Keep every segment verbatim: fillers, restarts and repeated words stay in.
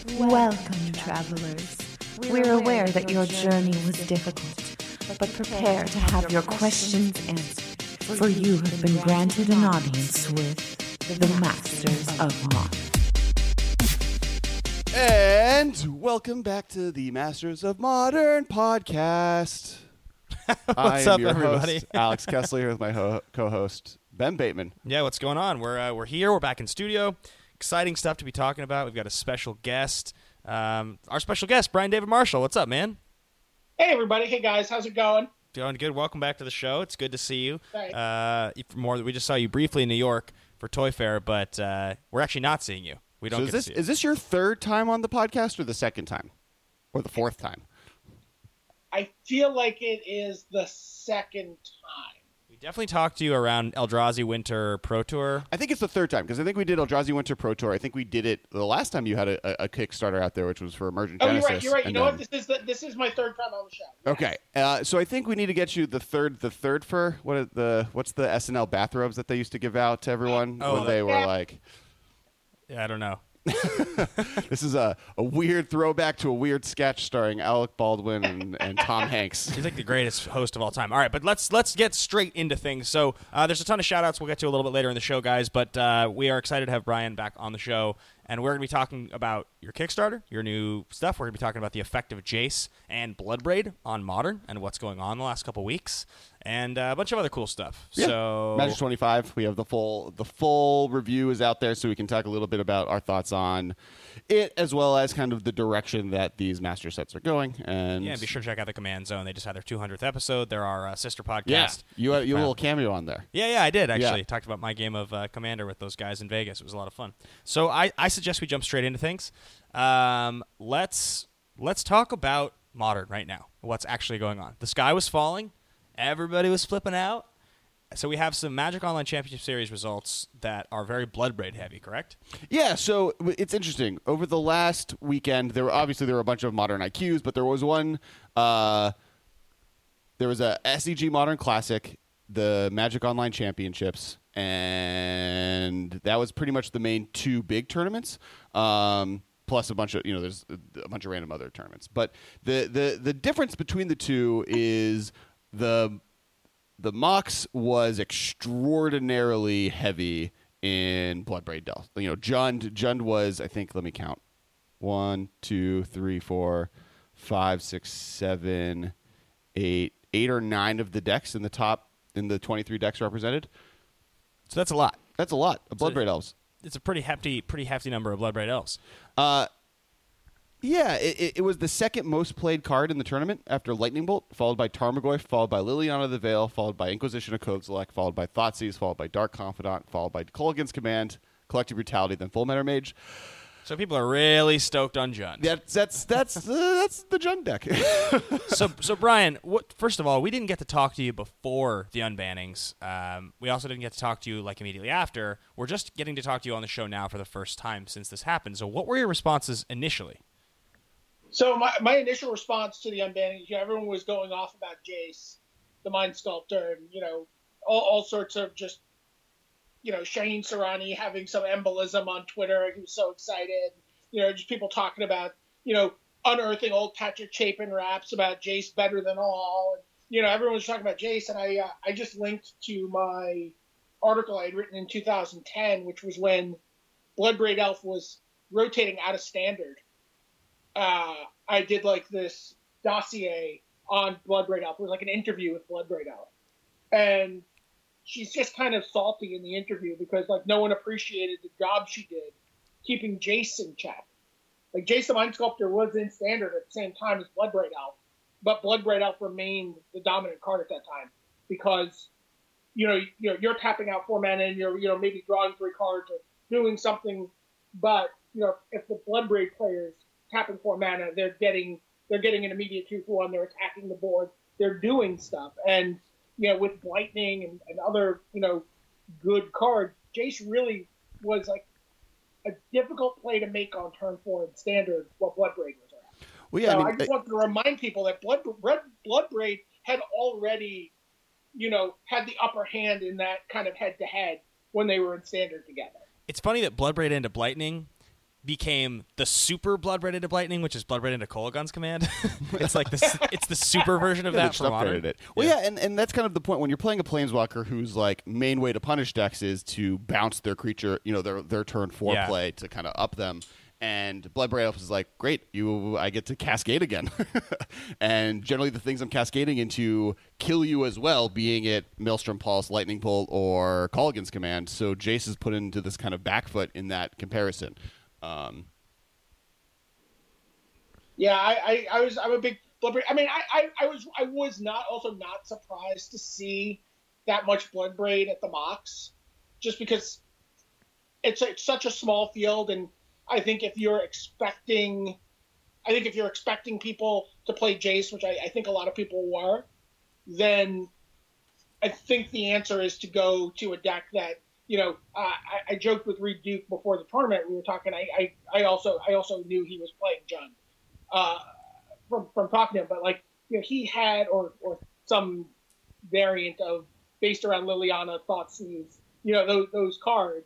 Welcome, travelers. We're aware that your journey was difficult, but prepare to have your questions answered, for you have been granted an audience with the Masters of Modern. And welcome back to the Masters of Modern podcast. What's I am up, your everybody? host, Alex Kessler, here with my ho- co-host, Ben Bateman. Yeah, what's going on? We're uh, we're here. We're back in studio. Exciting stuff to be talking about. We've got a special guest. Um, our special guest, Brian David Marshall. What's up, man? Hey, everybody. Hey, guys. How's it going? Doing good. Welcome back to the show. It's good to see you. Thanks. Uh, if more, we just saw you briefly in New York for Toy Fair, but uh, we're actually not seeing you. We don't So get is this, to see you. is this your third time on the podcast or the second time? Or the fourth time? I feel like it is the second time. We definitely talked to you around Eldrazi Winter Pro Tour. I think it's the third time, because I think we did Eldrazi Winter Pro Tour. I think we did it the last time you had a, a Kickstarter out there, which was for Emergent Oh, Genesis. you're right. You're right. You and know then- what? This is the, this is my third time on the show. Yes. Okay, uh, so I think we need to get you the third, the third for what are the what's the S N L bathrobes that they used to give out to everyone Oh, when the- they were Yeah. like, Yeah, I don't know. this is a, a weird throwback to a weird sketch starring Alec Baldwin and, and Tom Hanks. He's like the greatest host of all time. All right, but let's let's get straight into things. So uh, there's a ton of shout-outs we'll get to a little bit later in the show, guys, but uh, we are excited to have Brian back on the show, and we're going to be talking about your Kickstarter, your new stuff. We're going to be talking about the effect of Jace and Bloodbraid on Modern and what's going on the last couple weeks, and uh, a bunch of other cool stuff. Yeah. So Magic twenty-five, we have the full the full review is out there, so we can talk a little bit about our thoughts on it, as well as kind of the direction that these master sets are going. And yeah, be sure to check out the Command Zone. They just had their two hundredth episode. They're our uh, sister podcast. yeah, you had, you had a Uh, little cameo on there. Yeah, yeah, I did actually. Yeah. Talked about my game of uh, Commander with those guys in Vegas. It was a lot of fun. So I, I suggest we jump straight into things. Um, let's let's talk about Modern right now. What's actually going on? The sky was falling. Everybody was flipping out. So we have some Magic Online Championship Series results that are very Bloodbraid heavy, correct? Yeah, so w- it's interesting. Over the last weekend, there were obviously there were a bunch of Modern I Qs, but there was one. Uh, there was a S E G Modern Classic, the Magic Online Championships, and that was pretty much the main two big tournaments. Um, plus a bunch of you know, there's a, a bunch of random other tournaments. But the the the difference between the two is the the Mox was extraordinarily heavy in Bloodbraid Delve. You know, Jund Jund was, I think, let me count. One, two, three, four, five, six, seven, eight, eight or nine of the decks in the top in the twenty-three decks represented. So that's a lot. That's a lot of So- Bloodbraid Elves. It's a pretty hefty, pretty hefty number of Bloodbraid Elves. Uh, yeah, it, it, it was the second most played card in the tournament after Lightning Bolt, followed by Tarmogoyf, followed by Liliana the Veil, followed by Inquisition of Kozilek, followed by Thoughtseize, followed by Dark Confidant, followed by Kolaghan's Command, Collective Brutality, then Full Metal Mage. So people are really stoked on Jund. That's that's that's uh, that's the Jund deck. so, so Brian, what, first of all, we didn't get to talk to you before the unbannings. Um, we also didn't get to talk to you like immediately after. We're just getting to talk to you on the show now for the first time since this happened. So, what were your responses initially? So my, my initial response to the unbanning, you know, everyone was going off about Jace, the Mind Sculptor, and, you know, all, all sorts of just, you know, Shaheen Sarani having some embolism on Twitter. He was so excited. You know, just people talking about, you know, unearthing old Patrick Chapin raps about Jace better than all. And, you know, everyone was talking about Jace, and I uh, I just linked to my article I had written in two thousand ten, which was when Bloodbraid Elf was rotating out of Standard. Uh, I did like this dossier on Bloodbraid Elf. It was like an interview with Bloodbraid Elf. And she's just kind of salty in the interview because like no one appreciated the job she did keeping Jace in check. Like Jace the Mind Sculptor was in Standard at the same time as Bloodbraid Elf, but Bloodbraid Elf remained the dominant card at that time because you know you know you're tapping out four mana and you're you know maybe drawing three cards or doing something, but you know if the Bloodbraid players tapping four mana, they're getting they're getting an immediate two for one, they're attacking the board, they're doing stuff. And you know, with Lightning and, and other, you know, good cards, Jace really was like a difficult play to make on turn four in Standard what Bloodbraid was around. Well, yeah, so I, mean, I just wanted to remind people that Blood, Blood, Bloodbraid had already, you know, had the upper hand in that kind of head-to-head when they were in Standard together. It's funny that Bloodbraid ended up Lightning became the super Bloodbraid into Blightning, which is Bloodbraid into Kolaghan's command. It's like this. It's the super version of Yeah, that they for just modern. upgraded it. Well, yeah, and, and that's kind of the point when you're playing a Planeswalker whose like main way to punish decks is to bounce their creature, you know, their their turn four Yeah. play to kind of up them. And Bloodbraid Elf is like, great, you, I get to cascade again. And generally, the things I'm cascading into kill you as well, being it Maelstrom Pulse, Lightning Bolt, or Kolaghan's Command. So Jace is put into this kind of back foot in that comparison. Um, Yeah, I, I, I was I'm a big Bloodbraid. I mean, I, I, I was I was not also not surprised to see that much Bloodbraid at the mocks, just because it's, it's such a small field, and I think if you're expecting, I think if you're expecting people to play Jace, which I, I think a lot of people were, then I think the answer is to go to a deck that, you know, uh, I, I joked with Reed Duke before the tournament. We were talking. I, I, I also I also knew he was playing Jund uh, from from talking to him, but like, you know, he had or or some variant of based around Liliana, Thoughtseize, you know, those those cards.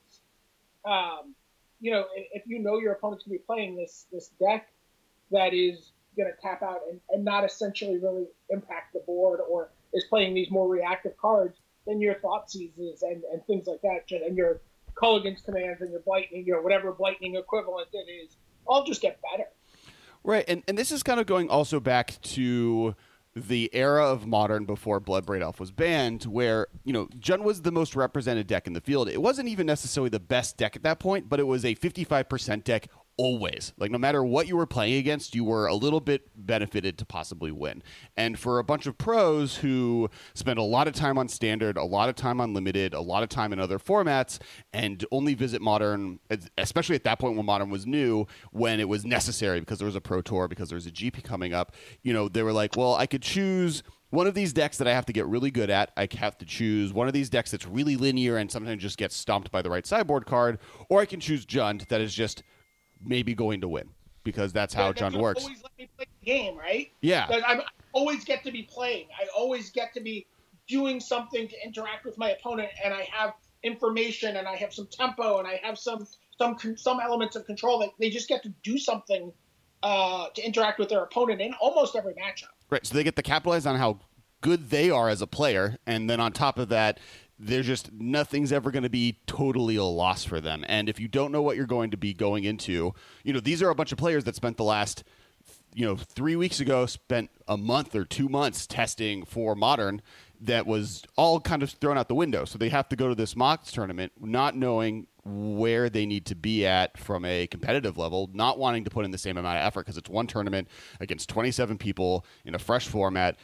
Um, you know, if you know your opponent's going to be playing this this deck that is going to tap out and, and not essentially really impact the board, or is playing these more reactive cards, then your Thoughtseizes and, and things like that, and your Kolaghan's commands and your Blightning, you know, whatever Blightning equivalent it is, all just get better. Right, and, and this is kind of going also back to the era of Modern before Bloodbraid Elf was banned, where, you know, Jund was the most represented deck in the field. It wasn't even necessarily the best deck at that point, but it was a fifty-five percent deck always. Like, no matter what you were playing against, you were a little bit benefited to possibly win. And for a bunch of pros who spend a lot of time on Standard, a lot of time on Limited, a lot of time in other formats, and only visit Modern, especially at that point when Modern was new, when it was necessary because there was a Pro Tour, because there was a G P coming up, you know, they were like, well, I could choose one of these decks that I have to get really good at. I have to choose one of these decks that's really linear and sometimes just gets stomped by the right sideboard card, or I can choose Jund that is just maybe going to win, because that's how That- Jund works. Always let me play the game, right? Yeah. Like, I always get to be playing. I always get to be doing something to interact with my opponent, and I have information, and I have some tempo, and I have some some some elements of control that they just get to do something uh, to interact with their opponent in almost every matchup. Right, so they get to capitalize on how good they are as a player, and then on top of that, they're just nothing's ever going to be totally a loss for them. And if you don't know what you're going to be going into, you know, these are a bunch of players that spent the last, you know, three weeks ago, spent a month or two months testing for Modern that was all kind of thrown out the window. So they have to go to this mock tournament not knowing where they need to be at from a competitive level, not wanting to put in the same amount of effort because it's one tournament against twenty-seven people in a fresh format,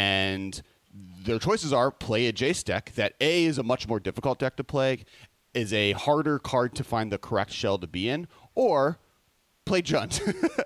and their choices are play a Jace deck that A is a much more difficult deck to play, is a harder card to find the correct shell to be in, or play Jund.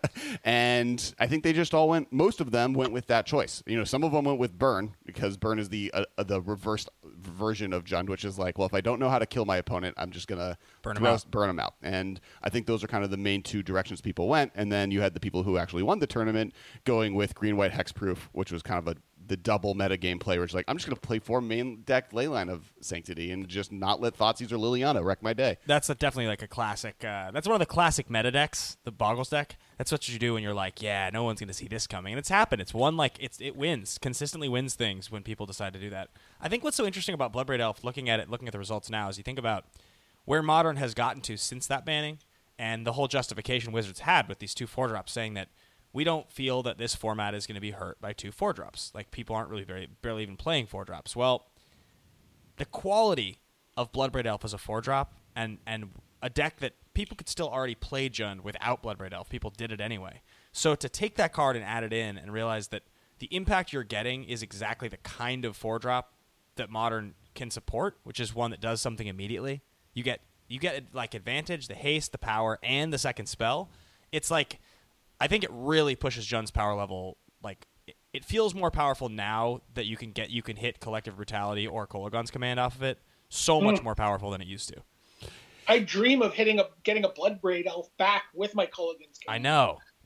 And I think they just all went, most of them went with that choice. You know, some of them went with Burn, because Burn is the uh, the reversed version of Jund, which is like, well, if I don't know how to kill my opponent, I'm just going to Burn 'em out. burn them out. And I think those are kind of the main two directions people went. And then you had the people who actually won the tournament going with Green-White Hexproof, which was kind of a the double meta game play, where it's like, I'm just going to play four main deck Leyline of Sanctity and just not let Thoughtseize or Liliana wreck my day. That's a, definitely like a classic. Uh, that's one of the classic meta decks, the Boggles deck. That's what you do when you're like, yeah, no one's going to see this coming, and it's happened. It's one like it's it wins consistently wins things when people decide to do that. I think what's so interesting about Bloodbraid Elf, looking at it, looking at the results now, is you think about where Modern has gotten to since that banning, and the whole justification Wizards had with these two four drops, saying that we don't feel that this format is going to be hurt by two four drops. Like, people aren't really very barely even playing four drops. Well, the quality of Bloodbraid Elf as a four drop, and and a deck that people could still already play Jund without Bloodbraid Elf. People did it anyway. So to take that card and add it in and realize that the impact you're getting is exactly the kind of four drop that Modern can support, which is one that does something immediately. You get you get like advantage, the haste, the power, and the second spell. It's like, I think it really pushes Jund's power level. Like, it, it feels more powerful now that you can get you can hit Collective Brutality or Kolaghan's Command off of it. So much Mm. more powerful than it used to. I dream of hitting a getting a Bloodbraid Elf back with my Kolaghan's game. I know.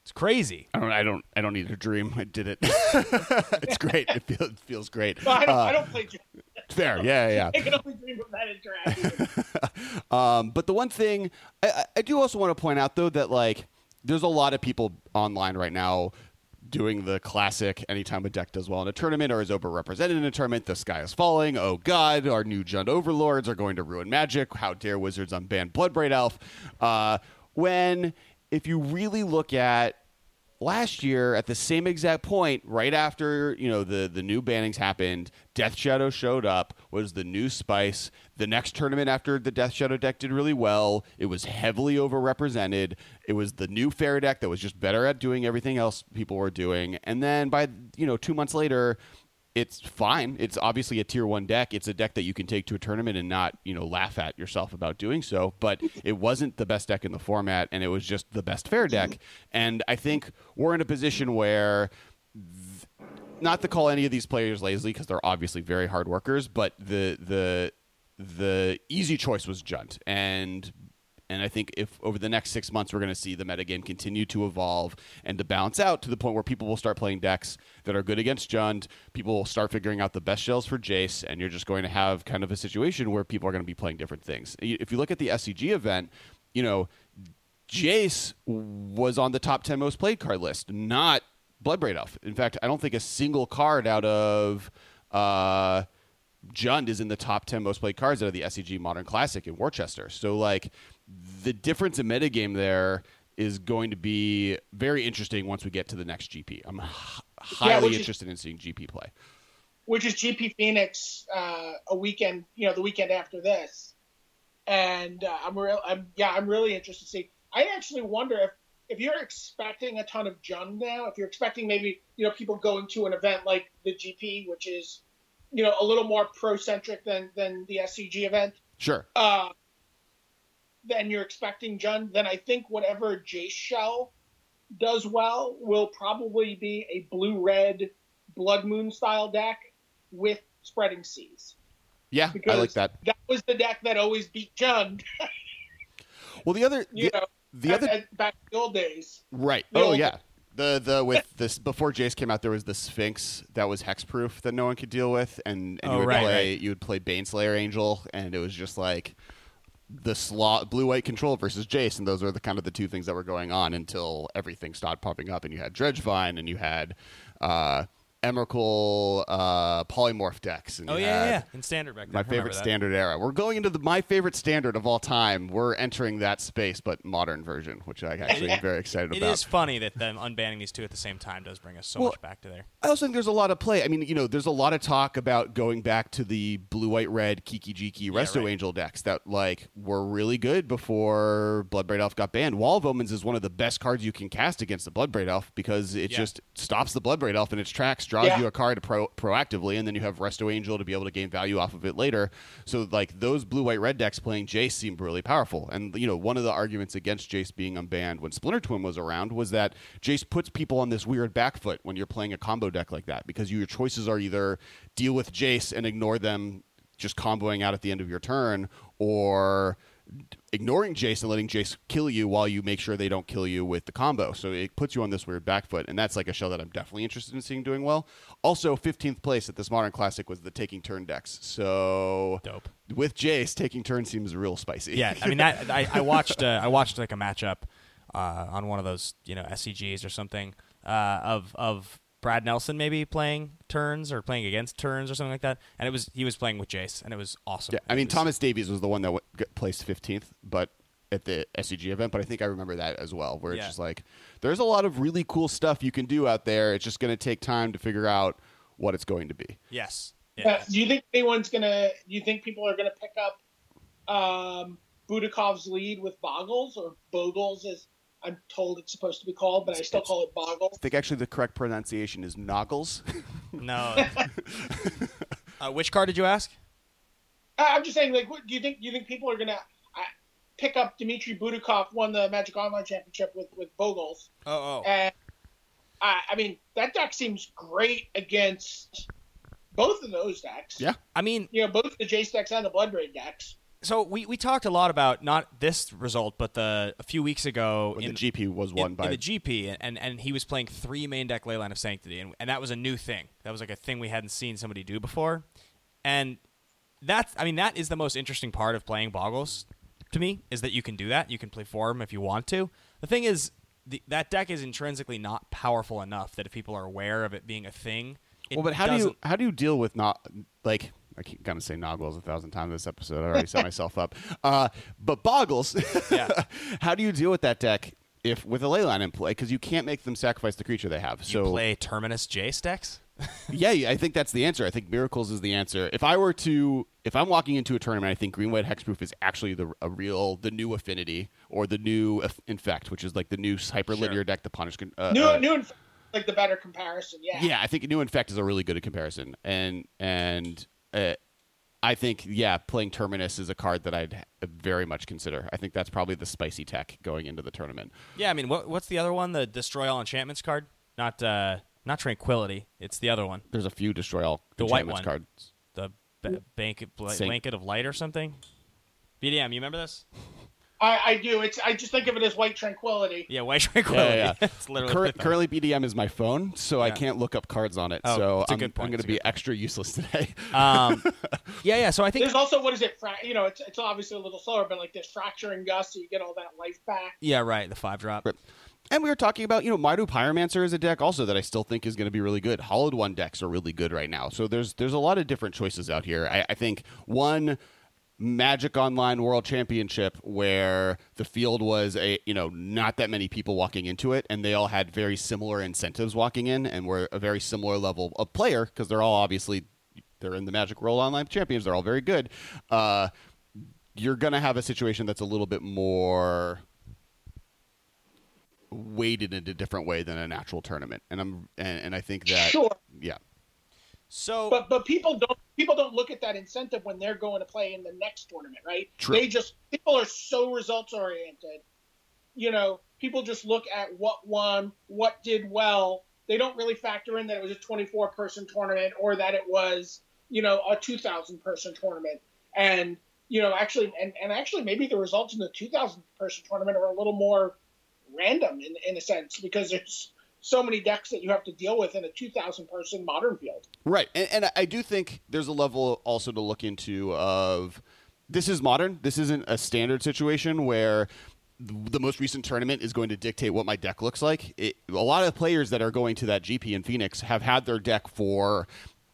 It's crazy. I don't. I don't. I don't need a dream. I did it. It's great. It feels it feels great. No, I don't. Uh, I don't play. Dream. Fair. Yeah. Yeah. I can only dream of that interaction. um, but the one thing I, I do also want to point out, though, that like there's a lot of people online right now doing the classic anytime a deck does well in a tournament or is overrepresented in a tournament, the sky is falling. Oh, God, our new Jund Overlords are going to ruin Magic. How dare Wizards unban Bloodbraid Elf? Uh, when, if you really look at last year at the same exact point, right after, you know, the, the new bannings happened, Death Shadow showed up, was the new spice. The next tournament after the Death Shadow deck did really well, it was heavily overrepresented. It was the new fair deck that was just better at doing everything else people were doing. And then by, you know, two months later, it's fine. It's obviously a tier one deck. It's a deck that you can take to a tournament and not, you know, laugh at yourself about doing so. But it wasn't the best deck in the format, and it was just the best fair deck. And I think we're in a position where, th- not to call any of these players lazy because they're obviously very hard workers, but the the the easy choice was Jund. And And I think if over the next six months we're going to see the metagame continue to evolve and to balance out to the point where people will start playing decks that are good against Jund, people will start figuring out the best shells for Jace, and you're just going to have kind of a situation where people are going to be playing different things. If you look at the S C G event, you know, Jace was on the top ten most played card list, not Bloodbraid Elf. In fact, I don't think a single card out of uh, Jund is in the top ten most played cards out of the S C G Modern Classic in Worcester. So, like, the difference in metagame there is going to be very interesting once we get to the next G P. I'm h- highly yeah, interested is, in seeing G P play. Which is G P Phoenix uh, a weekend, you know, the weekend after this. And uh, I'm real, I'm yeah, I'm really interested to see. I actually wonder if if you're expecting a ton of Jund now, if you're expecting maybe, you know, people going to an event like the G P, which is, you know, a little more pro-centric than than the S C G event. Sure. Uh, then you're expecting Jund, then I think whatever Jace shell does well will probably be a blue-red Blood Moon style deck with Spreading Seas. Yeah, because I like that. That was the deck that always beat Jund. Well, the other, you the, know, the at, other, at, back in the old days. right? The Oh old yeah, the the with this before Jace came out, there was the Sphinx that was hexproof that no one could deal with, and, and Oh, you would right, play right. you would play Baneslayer Angel, and it was just like the slot blue white control versus Jace, and those were the kind of the two things that were going on until everything started popping up, and you had Dredgevine, and you had uh, Emrakul uh, polymorph decks. And Oh you yeah, had yeah, in standard back then. my I remember favorite that. standard era. We're going into the my favorite standard of all time. We're entering that space, but modern version, which I actually am very excited It about. is funny that them unbanning these two at the same time does bring us so Well, much back to there. I also think there's a lot of play. I mean, you know, there's a lot of talk about going back to the blue, white, red, Kiki Jiki, Resto right. Angel decks that like were really good before Bloodbraid Elf got banned. Wall of Omens is one of the best cards you can cast against the Bloodbraid Elf because it Yeah. just stops the Bloodbraid Elf in its tracks, draws Yeah. you a card pro- proactively, and then you have Resto Angel to be able to gain value off of it later. So like those blue, white, red decks playing Jace seemed really powerful. And you know, one of the arguments against Jace being unbanned when Splinter Twin was around was that Jace puts people on this weird back foot when you're playing a combo deck like that because your choices are either deal with Jace and ignore them just comboing out at the end of your turn, or ignoring Jace and letting Jace kill you while you make sure they don't kill you with the combo. So it puts you on this weird back foot, and that's like a shell that I'm definitely interested in seeing doing well. Also, fifteenth place at this Modern Classic was the Taking Turn decks. So Dope. with Jace, Taking Turn seems real spicy. Yeah, I mean that. I, I watched. Uh, I watched like a matchup uh, on one of those, you know, S C Gs or something uh, of of Brad Nelson maybe playing turns or playing against turns or something like that, and it was he was playing with Jace, and it was awesome. Yeah, I It mean, was- Thomas Davies was the one that w- got placed fifteenth, but at the S C G event, but I think I remember that as well, where it's Yeah. just like, there's a lot of really cool stuff you can do out there. It's just going to take time to figure out what it's going to be. Yes. Uh, Yeah. do you think anyone's gonna? Do you think people are gonna pick up um, Budakov's lead with Boggles or Bogles, as I'm told it's supposed to be called, but I still call it Boggles. I think actually the correct pronunciation is Noggles. No. uh, which card did you ask? I- I'm just saying, like, what, do you think? Do you think people are gonna uh, pick up Dmitry Budakov won the Magic Online Championship with with Bogles, Oh, oh. and I, I mean that deck seems great against both of those decks. Yeah. I mean, You know, both the Jace decks and the Bloodbraid decks. So we, we talked a lot about not this result, but the a few weeks ago When in the G P was won in, by in the G P, and, and, and he was playing three main deck Leyline of Sanctity, and, and that was a new thing. That was like a thing we hadn't seen somebody do before, and that's I mean that is the most interesting part of playing Boggles to me, is that you can do that. You can play Forum if you want to. The thing is, the, that deck is intrinsically not powerful enough that if people are aware of it being a thing, it well, but how do doesn't. you how do you deal with not like I keep gonna say Noggles a thousand times this episode. I already set myself up. Uh, but Boggles, Yeah. how do you deal with that deck if with a Leyline in play? Because you can't make them sacrifice the creature they have. You So play Terminus Jace decks? yeah, I think that's the answer. I think Miracles is the answer. If I were to, if I'm walking into a tournament, I think Green White Hexproof is actually the a real, the new Affinity or the new Infect, which is like the new hyperlinear Sure. deck to punish. Uh, New, uh, new, inf- like the better comparison. Yeah. yeah, I think new Infect is a really good comparison, and and uh, I think yeah, playing Terminus is a card that I'd very much consider. I think that's probably the spicy tech going into the tournament. Yeah, I mean, what, what's the other one? The Destroy All Enchantments card? Not uh, not Tranquility. It's the other one. There's a few destroy all The white enchantments one. cards. The b- bank, bl- Sing- Blanket of Light or something? B D M, you remember this? I, I do. It's I just think of it as white tranquility. Yeah, White Tranquility. Yeah, yeah. It's literally Cur- the thing. currently, B D M is my phone, so I Yeah. can't look up cards on it. Oh, so that's a I'm, good point. I'm going That's to a be good point. extra useless today. Um, yeah, yeah. So I think There's also what is it? Fra- you know, it's it's obviously a little slower, but like there's fracturing gust, so you get all that life back. yeah, right. The five drop. And we were talking about, you know, Mardu Pyromancer is a deck also that I still think is going to be really good. Hollowed One decks are really good right now. So there's there's a lot of different choices out here. I, I think one Magic Online World Championship where the field was a you know not that many people walking into it, and they all had very similar incentives walking in, and were a very similar level of player because they're all obviously they're in the Magic World Online Champions. They're all very good. Uh, you're gonna have a situation that's a little bit more weighted in a different way than a natural tournament, and I'm and, and I think that Sure. yeah. So But but people don't people don't look at that incentive when they're going to play in the next tournament, right? True. They just people are so results oriented. You know, people just look at what won, what did well. They don't really factor in that it was a twenty-four person tournament or that it was, you know, a two thousand person tournament. And, you know, actually and, and actually maybe the results in the two thousand person tournament are a little more random in in a sense because there's so many decks that you have to deal with in a two thousand person modern field. Right, and, and I do think there's a level also to look into of this is modern. This isn't a standard situation where the most recent tournament is going to dictate what my deck looks like. It, a lot of players that are going to that G P in Phoenix have had their deck for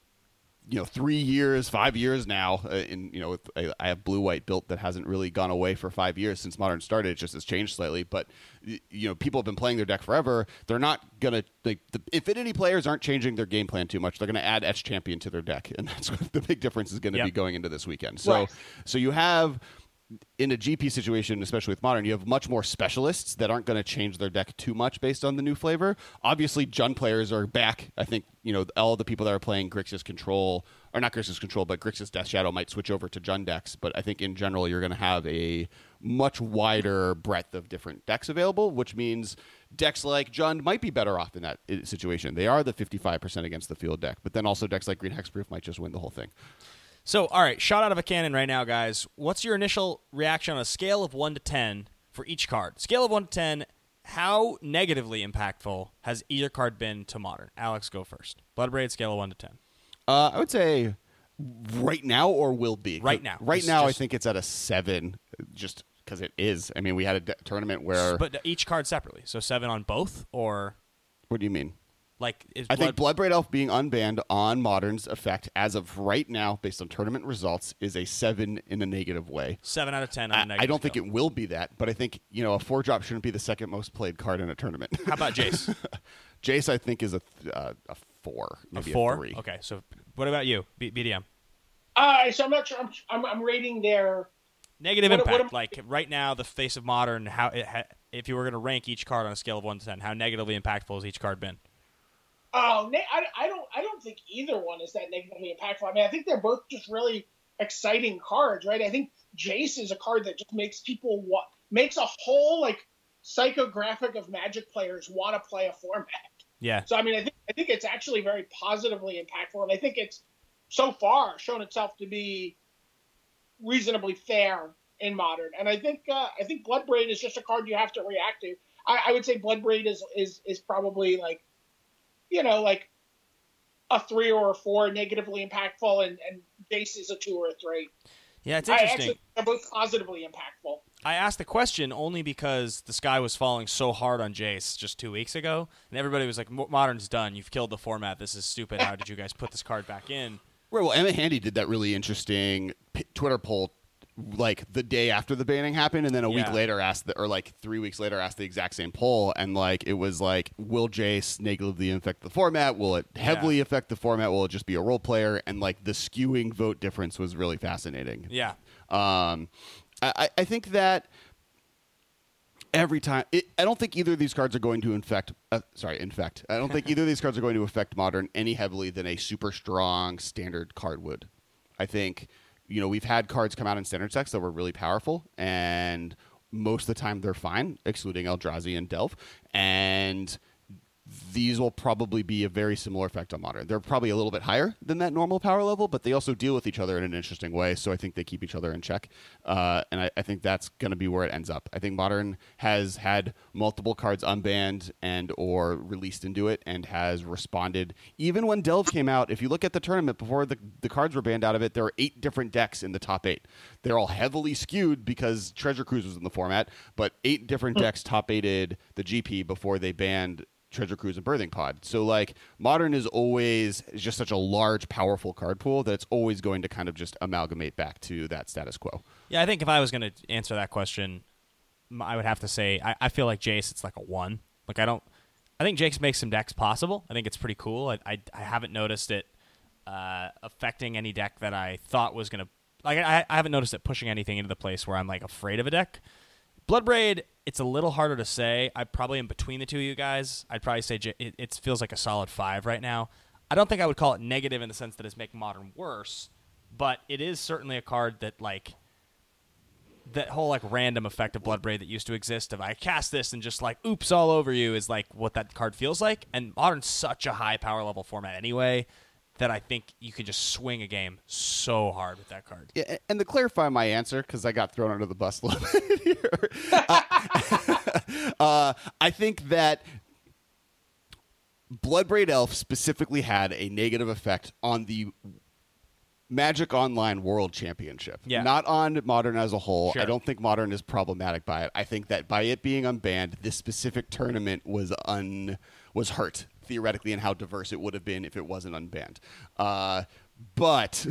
you know three years, five years now. Uh, in you know, with, I, I have blue white built that hasn't really gone away for five years since Modern started. It just has changed slightly, but y- you know, people have been playing their deck forever. They're not gonna like the Infinity players aren't changing their game plan too much. They're gonna add Etch Champion to their deck, and that's what the big difference is going to Yep. be going into this weekend. So, Right. so you have. In a G P situation, especially with Modern, you have much more specialists that aren't going to change their deck too much based on the new flavor. Obviously, Jund players are back. I think you know all the people that are playing Grixis Control, or not Grixis Control, but Grixis Death Shadow might switch over to Jund decks. But I think in general, you're going to have a much wider breadth of different decks available, which means decks like Jund might be better off in that i- situation. They are the fifty-five percent against the field deck, but then also decks like Green Hexproof might just win the whole thing. So, all right, shot out of a cannon right now, guys. What's your initial reaction on a scale of one to ten for each card? Scale of one to ten, how negatively impactful has either card been to Modern? Alex, go first. Bloodbraid, scale of one to ten. Uh, I would say right now or will be. Right now. Right Just- now, I just- think it's at a seven, just because it is. I mean, we had a de- tournament where. But each card separately. So seven on both, or What do you mean? like is I Blood... think Bloodbraid Elf being unbanned on Modern's effect as of right now, based on tournament results, is a seven in a negative way. seven out of ten on I, a negative I don't think scale. it will be that, but I think you know a four drop shouldn't be the second most played card in a tournament. How about Jace? Jace, I think, is a th- uh, a four, A maybe four? a three. Okay, so what about you, B- BDM? Uh, so I'm not sure. I'm, I'm, I'm rating their. Negative What- impact. what am- like right now, the face of Modern. How it ha- if you were going to rank each card on a scale of one to ten, how negatively impactful has each card been? Oh, ne- I, I don't. I don't think either one is that negatively impactful. I mean, I think they're both just really exciting cards, right? I think Jace is a card that just makes people what makes a whole like psychographic of Magic players want to play a format. Yeah. So I mean, I think I think it's actually very positively impactful, and I think it's so far shown itself to be reasonably fair in Modern. And I think uh, I think Bloodbraid is just a card you have to react to. I, I would say Bloodbraid is, is is probably like, you know, like a three or a four, negatively impactful, and, and Jace is a two or a three. Yeah, it's I interesting. actually, they're both positively impactful. I asked the question only because the sky was falling so hard on Jace just two weeks ago, and everybody was like, Modern's done. You've killed the format. This is stupid. How did you guys put this card back in? Right, well, Emma Handy did that really interesting p- Twitter poll like the day after the banning happened, and then a Yeah. week later asked the, or like three weeks later asked the exact same poll, and like it was like, will Jace negatively affect the format? Will it heavily Yeah. affect the format? Will it just be a role player? And like the skewing vote difference was really fascinating. Yeah. Um, I, I think that every time, it, I don't think either of these cards are going to infect. Uh, sorry, infect. I don't think either of these cards are going to affect Modern any heavily than a super strong standard card would. I think, you know, we've had cards come out in standard decks that were really powerful, and most of the time they're fine, excluding Eldrazi and Delve, and these will probably be a very similar effect on Modern. They're probably a little bit higher than that normal power level, but they also deal with each other in an interesting way, so I think they keep each other in check. Uh, and I, I think that's going to be where it ends up. I think Modern has had multiple cards unbanned and or released into it and has responded. Even when Delve came out, if you look at the tournament before the, the cards were banned out of it, there were eight different decks in the top eight. They're all heavily skewed because Treasure Cruise was in the format, but eight different decks top eighted the G P before they banned Treasure Cruise and Birthing Pod. So like Modern is always just such a large, powerful card pool that it's always going to kind of just amalgamate back to that status quo. Yeah, I think if I was going to answer that question, I would have to say I, I feel like Jace, it's like a one. Like I don't, I think Jace makes some decks possible. I think it's pretty cool. I I, I haven't noticed it uh, affecting any deck that I thought was going to, like I, I haven't noticed it pushing anything into the place where I'm like afraid of a deck. Bloodbraid, it's a little harder to say. I probably am between the two of you guys. I'd probably say J- it, it feels like a solid five right now. I don't think I would call it negative in the sense that it's making Modern worse, but it is certainly a card that, like, that whole, like, random effect of Bloodbraid that used to exist of I cast this and just, like, oops all over you is, like, what that card feels like. And Modern's such a high power level format anyway that I think you can just swing a game so hard with that card. Yeah, and to clarify my answer, because I got thrown under the bus a little bit here, uh, uh, I think that Bloodbraid Elf specifically had a negative effect on the Magic Online World Championship, Yeah. not on Modern as a whole. Sure. I don't think Modern is problematic by it. I think that by it being unbanned, this specific tournament was un was hurt theoretically in how diverse it would have been if it wasn't unbanned. Uh, but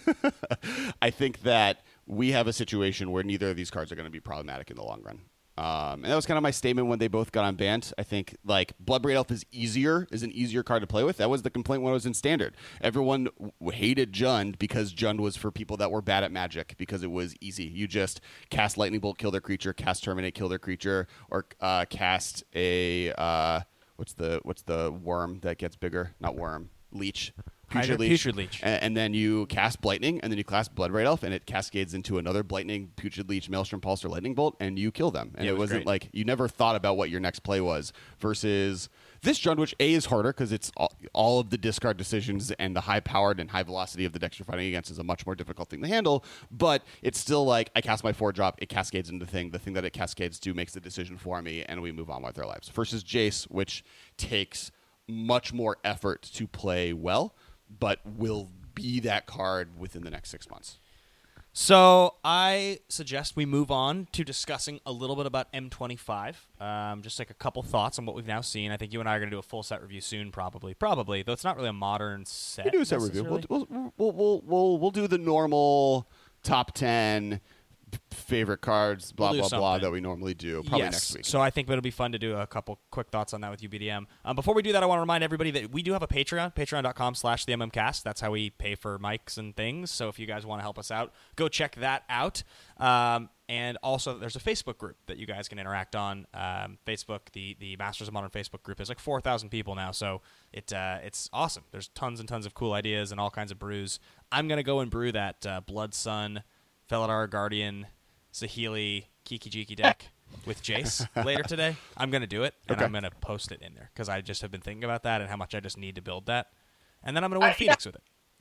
I think that we have a situation where neither of these cards are going to be problematic in the long run. Um, and that was kind of my statement when they both got unbanned. I think like Bloodbraid Elf is easier, is an easier card to play with. That was the complaint when it was in Standard. Everyone w- hated Jund because Jund was for people that were bad at Magic because it was easy. You just cast Lightning Bolt, kill their creature, cast Terminate, kill their creature, or uh, cast a uh, what's the what's the worm that gets bigger? Not worm, leech. Putrid Leech. Putrid Leech. And, and then you cast Blightning, and then you cast Bloodbraid Elf, and it cascades into another Blightning, Putrid Leech, Maelstrom Pulse, or Lightning Bolt, and you kill them. And Yeah, it it, was wasn't great. like you never thought about what your next play was. Versus this Jund, which A is harder because it's all, all of the discard decisions and the high powered and high velocity of the decks you're fighting against is a much more difficult thing to handle. But it's still like I cast my four drop, it cascades into the thing. The thing that it cascades to makes the decision for me, and we move on with our lives. Versus Jace, which takes much more effort to play well, but will be that card within the next six months. So I suggest we move on to discussing a little bit about M twenty-five. Um, just like a couple thoughts on what we've now seen. I think you and I are going to do a full set review soon, probably. Probably, though it's not really a modern set. We do a set review. We'll, necessarily. we'll, we'll, we'll, we'll, we'll do the normal top ten favorite cards, blah, We'll do blah, blah, something. that we normally do, probably yes. next week. So I think it'll be fun to do a couple quick thoughts on that with U B D M. Um, before we do that, I want to remind everybody that we do have a Patreon, patreon.com slash the MMcast. That's how we pay for mics and things. So if you guys want to help us out, go check that out. Um, and also, there's a Facebook group that you guys can interact on. Um, Facebook, the the Masters of Modern Facebook group, there's like four thousand people now, so it uh, it's awesome. There's tons and tons of cool ideas and all kinds of brews. I'm going to go and brew that uh, Blood Sun, Felidar Guardian, Saheeli, Kiki Jiki deck with Jace later today. I'm going to do it, and Okay. I'm going to post it in there because I just have been thinking about that and how much I just need to build that. And then I'm going to win I- Phoenix with it.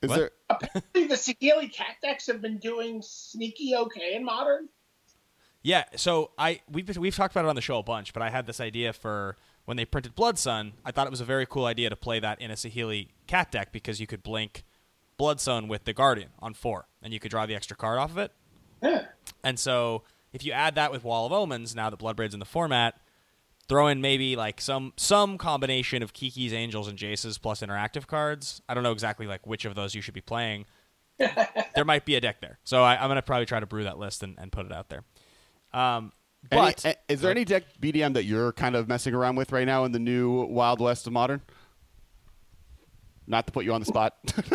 Is What? there? Apparently, the Saheeli cat decks have been doing sneaky okay in Modern. Yeah, so I we've we've talked about it on the show a bunch, but I had this idea for when they printed Blood Sun. I thought it was a very cool idea to play that in a Saheeli cat deck because you could blink Blood Sun with the Guardian on four, and you could draw the extra card off of it. Yeah. And so if you add that with Wall of Omens, now that Bloodbraid's in the format, throw in maybe like some some combination of Kiki's, Angels, and Jace's plus interactive cards. I don't know exactly like which of those you should be playing. There might be a deck there. So I, I'm going to probably try to brew that list and, and put it out there. Um, but Any, is there any deck B D M that you're kind of messing around with right now in the new Wild West of Modern? Not to put you on the spot.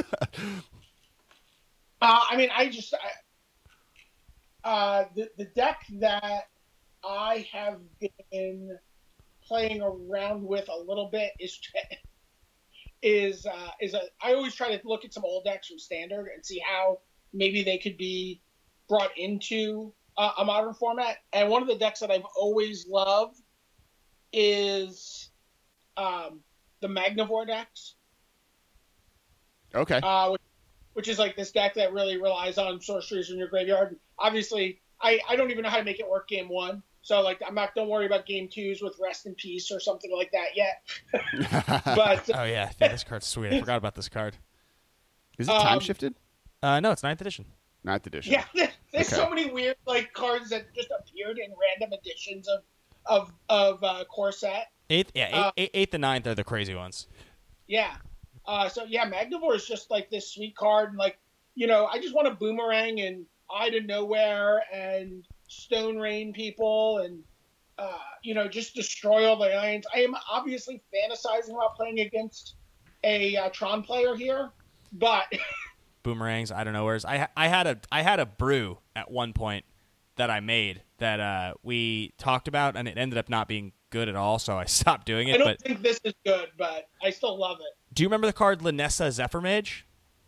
Uh, I mean, I just I, uh, the the deck that I have been playing around with a little bit is is uh, is a. I always try to look at some old decks from Standard and see how maybe they could be brought into uh, a modern format. And one of the decks that I've always loved is um, the Magnivore decks. Okay. Uh, which, which is like this deck that really relies on sorceries in your graveyard. Obviously, I, I don't even know how to make it work game one. So, like, I'm not, don't worry about game twos with Rest in Peace or something like that yet. but oh yeah, yeah, this card's sweet. I forgot about this card. Is it time um, shifted? Uh, no, it's ninth edition. Ninth edition. yeah, there's Okay. so many weird like cards that just appeared in random editions of of of uh, Core Set. Eighth, yeah, eight, Uh, eight, eighth and ninth are the crazy ones. Yeah. Uh, so yeah, Magnivore is just like this sweet card, and like, you know, I just want to boomerang and Eye to Nowhere and Stone Rain people, and uh, you know, just destroy all the lands. I am obviously fantasizing about playing against a uh, Tron player here, but Boomerangs, I don't know where's. I I had a I had a brew at one point that I made that uh, we talked about, and it ended up not being good at all, so I stopped doing I it. don't But think this is good, but I still love it. do you remember the card Linessa Zephyrmage?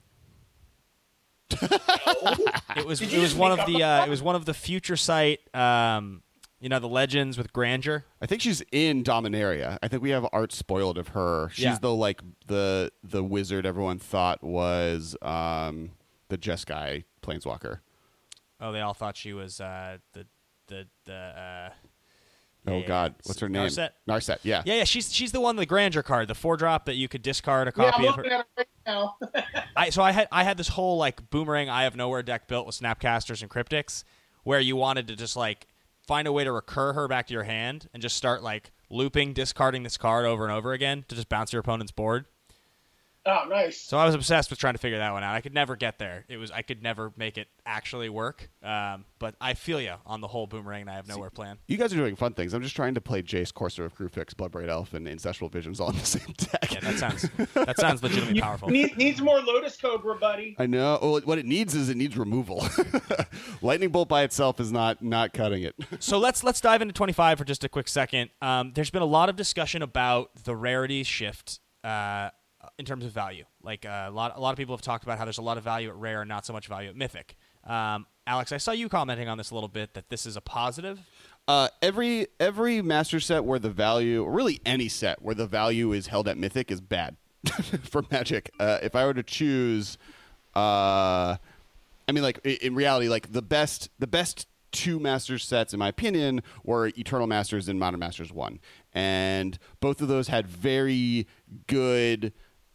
It was Did it you was just one make of up the a uh, card? it was one of the future sight um, you know, the legends with Grandeur. I think she's in Dominaria. I think we have art spoiled of her. She's Yeah. the like the the wizard everyone thought was um, the Jeskai Planeswalker. Oh, they all thought she was uh, the the the. Uh, Oh yeah, God, it's what's her name? Narset? Narset. Yeah. Yeah, yeah, she's she's the one, the Grandeur card, the four drop that you could discard a Yeah, I'm copy of her. looking at it right now. I so I had I had this whole like boomerang Eye of Nowhere deck built with Snapcasters and Cryptics, where you wanted to just like find a way to recur her back to your hand and just start like looping, discarding this card over and over again to just bounce your opponent's board. Oh, nice. So I was obsessed with trying to figure that one out. I could never get there. It was I could never make it actually work. Um, but I feel you on the whole boomerang Eye of Nowhere plan. You guys are doing fun things. I'm just trying to play Jace, Courser of Crewfix, Bloodbraid Elf, and Ancestral Visions all in the same deck. Yeah, that sounds that sounds legitimately You powerful. need, needs more Lotus Cobra, buddy. I know. Well, what it needs is it needs removal. Lightning Bolt by itself is not not cutting it. So let's let's dive into twenty-five for just a quick second. Um, there's been a lot of discussion about the rarity shift uh, in terms of value. Like uh, a lot a lot of people have talked about how there's a lot of value at rare and not so much value at mythic. Um, Alex, I saw you commenting on this a little bit that this is a positive. Uh, every every master set where the value, or really any set where the value is held at Mythic, is bad for Magic. Uh, if I were to choose, uh, I mean, like i- in reality, like the best the best two Masters sets, in my opinion, were Eternal Masters and Modern Masters One, and both of those had very good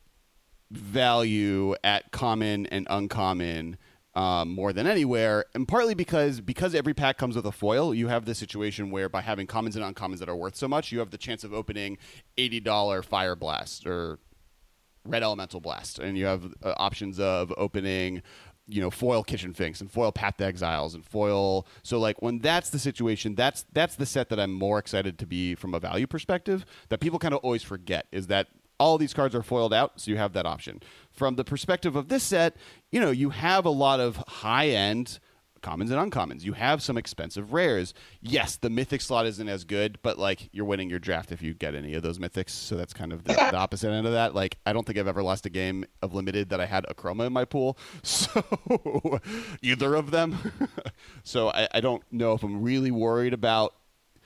value at common and uncommon. Um, more than anywhere, and partly because because every pack comes with a foil, you have the situation where by having commons and uncommons that are worth so much, you have the chance of opening eighty dollar Fire Blast or Red Elemental Blast, and you have uh, options of opening, you know, foil Kitchen Finks and foil Path to Exiles and foil. So like when that's the situation, that's that's the set that I'm more excited to be from a value perspective. That people kind of always forget is that all these cards are foiled out, so you have that option. From the perspective of this set, you know, you have a lot of high-end commons and uncommons. You have some expensive rares. Yes, the mythic slot isn't as good, but like you're winning your draft if you get any of those mythics. So that's kind of the, the opposite end of that. Like I don't think I've ever lost a game of limited that I had a chroma in my pool. So either of them. So I, I don't know if I'm really worried about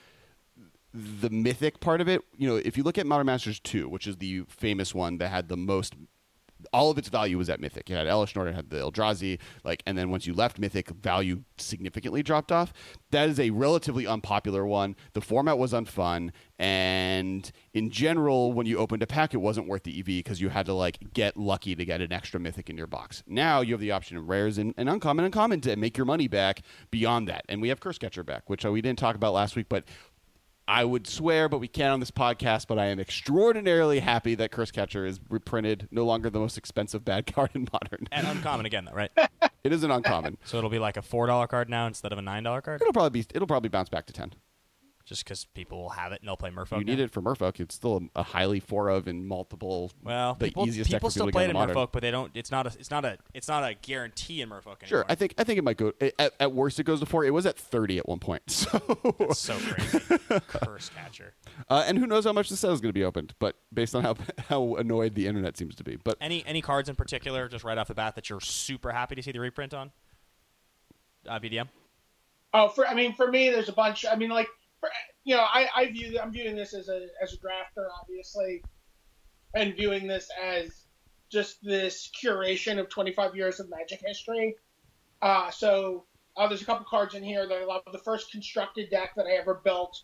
the mythic part of it. You know, if you look at Modern Masters two, which is the famous one that had the most all of its value was at Mythic. You had Elesh Norn, had the Eldrazi, like, and then once you left Mythic, value significantly dropped off. That is a relatively unpopular one. The format was unfun, and in general, when you opened a pack, it wasn't worth the E V because you had to like get lucky to get an extra Mythic in your box. Now you have the option of rares and, and uncommon and common to make your money back beyond that, and we have Curse Catcher back, which we didn't talk about last week, but I would swear, but we can't on this podcast, but I am extraordinarily happy that Curse Catcher is reprinted, no longer the most expensive bad card in Modern. And uncommon again, though, right? It is an uncommon. So it'll be like a four dollar card now instead of a nine dollar card? It'll probably be. It'll probably bounce back to ten. Just because people will have it and they'll play Merfolk. You need now. it for Merfolk. It's still a, a highly four of and multiple. Well, the people, easiest deck people for still people to play get it in Modern. Merfolk, but they don't. It's not a. It's not a. It's not a guarantee in Merfolk anymore. Sure, I think I think it might go. At, at worst, it goes to four. It was at thirty at one point. So That's so crazy. Curse Catcher. Uh, and who knows how much the set is going to be opened? But based on how how annoyed the internet seems to be, but Any any cards in particular, just right off the bat, that you're super happy to see the reprint on? Uh, B D M. Oh, for I mean, for me, there's a bunch. I mean, like, for, you know, I, I view I'm viewing this as a as a drafter, obviously, and viewing this as just this curation of twenty-five years of Magic history. Uh, so uh, there's a couple cards in here that I love. The first constructed deck that I ever built,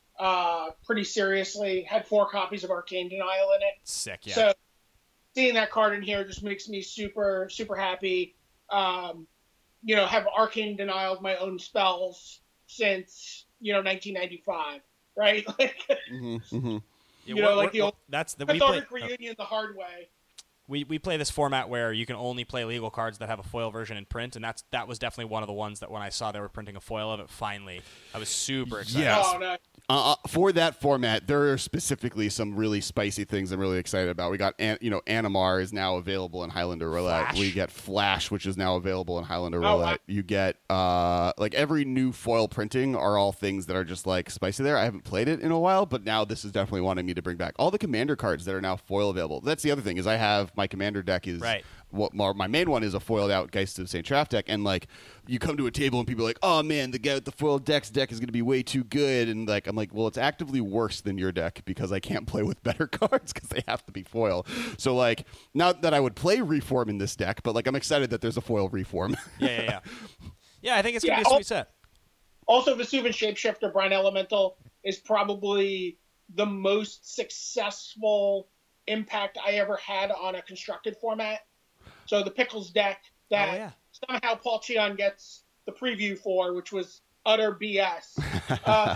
uh, pretty seriously, had four copies of Arcane Denial in it. Sick, yeah. So seeing that card in here just makes me super super happy. Um, you know, have Arcane Denial of my own spells since, you know, nineteen ninety-five, right? Like, mm-hmm, mm-hmm. Yeah, you we're- know, like we're- the old that's the we play, cathartic reunion the hard way. we we play this format where you can only play legal cards that have a foil version in print, and that's that was definitely one of the ones that when I saw they were printing a foil of it, finally, I was super excited. Yes. Oh, no. Uh, for that format, there are specifically some really spicy things I'm really excited about. We got, An- you know, Animar is now available in Highlander Roulette. Flash. We get Flash, which is now available in Highlander Oh, Roulette. I- You get, uh, like, every new foil printing are all things that are just, like, spicy there. I haven't played it in a while, but now this is definitely wanting me to bring back all the Commander cards that are now foil available. That's the other thing, is I have my Commander deck is... Right. What my, my main one is a foiled out Geist of Saint Traff deck, and like you come to a table and people are like, "Oh man, the guy with the foiled decks deck is going to be way too good," and like I'm like, "Well, it's actively worse than your deck because I can't play with better cards because they have to be foil." So like, not that I would play Reform in this deck, but like I'm excited that there's a foil Reform. Yeah, yeah, yeah. Yeah, I think it's gonna Yeah, be a I'll- sweet set. Also, Vesuvian Shapeshifter, Brine Elemental, is probably the most successful impact I ever had on a constructed format. So the Pickles deck that Oh, yeah. somehow Paul Cheon gets the preview for, which was utter B S, uh,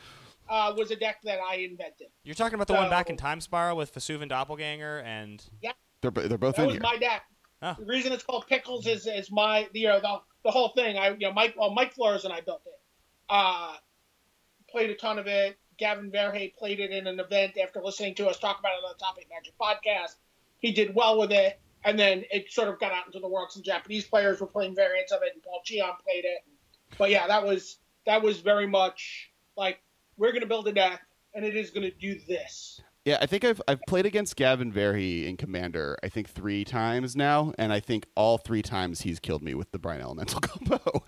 uh, was a deck that I invented. You're talking about the one back So- in Time Spiral with Vesuvian Doppelganger and they're bo- they're both That in was here. my deck. Oh. The reason it's called Pickles is is my you know the the whole thing. I you know Mike well Mike Flores and I built it. Uh, played a ton of it. Gavin Verhey played it in an event after listening to us talk about it on the Topic Magic podcast. He did well with it, and then it sort of got out into the world. Some Japanese players were playing variants of it, and Paul Cheon played it. But yeah, that was that was very much like we're going to build a deck, and it is going to do this. Yeah, I think I've I've played against Gavin Verhey in Commander, I think three times now, and I think all three times he's killed me with the Brine Elemental combo.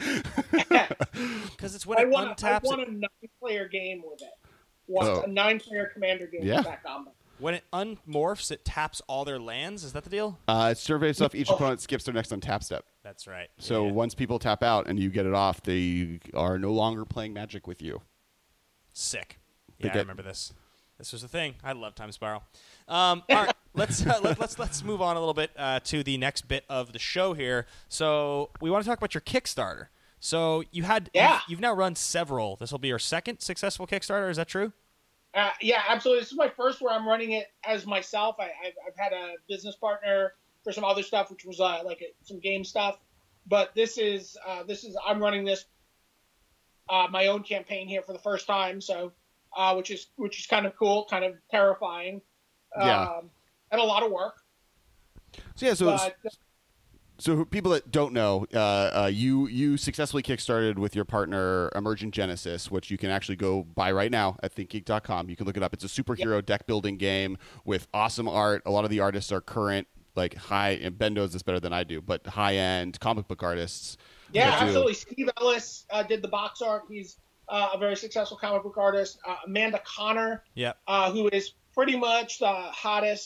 because it's when I it won, a, I untaps won it, a nine-player game with it. Won Oh. a nine-player Commander game Yeah. with that combo. when it unmorphs, it taps all their lands. Is that the deal? uh, it surveys off each Oh. opponent skips their next untap step. That's right. So Yeah. once people tap out and you get it off, they are no longer playing Magic with you. Sick. They Yeah, I get- remember this. This was a thing. I love Time Spiral. Um, all right, let's uh, let, let's let's move on a little bit uh, to the next bit of the show here. So we want to talk about your Kickstarter. So you had Yeah. you've, you've now run several. This will be your second successful Kickstarter. Is that true? Uh, yeah, absolutely. This is my first where I'm running it as myself. I, I've, I've had a business partner for some other stuff, which was uh, like a, some game stuff. But this is uh, this is I'm running this uh, my own campaign here for the first time. So uh, which is which is kind of cool, kind of terrifying, Yeah. um, and a lot of work. So yeah, so But so people that don't know, uh, uh, you you successfully kickstarted with your partner Emergent Genesis, which you can actually go buy right now at think geek dot com. You can look it up. It's a superhero deck building game with awesome art. A lot of the artists are current, like high. And Ben knows this better than I do, but high end comic book artists. yeah, that do- absolutely. Steve Ellis uh, did the box art. He's uh, a very successful comic book artist. Uh, Amanda Connor. Yep. uh, who is pretty much the hottest